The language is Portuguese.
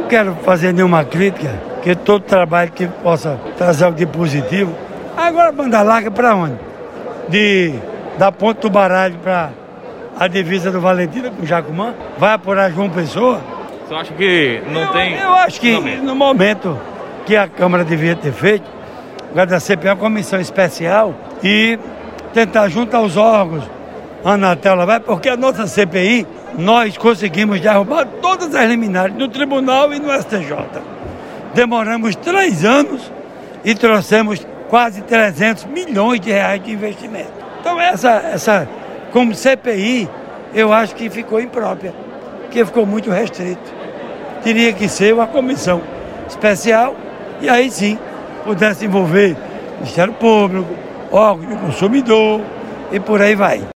não quero fazer nenhuma crítica, porque todo trabalho que possa trazer algo de positivo. Agora, banda larga para onde? Da Ponte do Baralho para a divisa do Valentina com o Jacumã? Vai apurar João Pessoa? Você acha que não tem... Eu acho que no momento que a Câmara devia ter feito, o lugar da CPI, uma comissão especial e tentar juntar os órgãos, Anatel, porque a nossa CPI, nós conseguimos derrubar todas as liminares no tribunal e no STJ. Demoramos 3 anos e trouxemos quase 300 milhões de reais de investimento. Então essa como CPI, eu acho que ficou imprópria, porque ficou muito restrito. Teria que ser uma comissão especial e aí sim pudesse envolver Ministério Público, órgão do consumidor e por aí vai.